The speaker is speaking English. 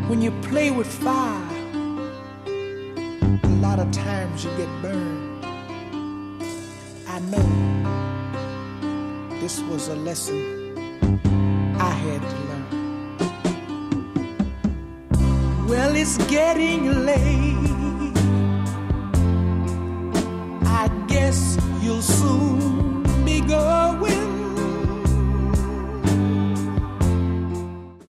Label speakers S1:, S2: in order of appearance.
S1: When you play with fire, a lot of times you get burned. I know this was a lesson I had to learn. Well, it's getting late.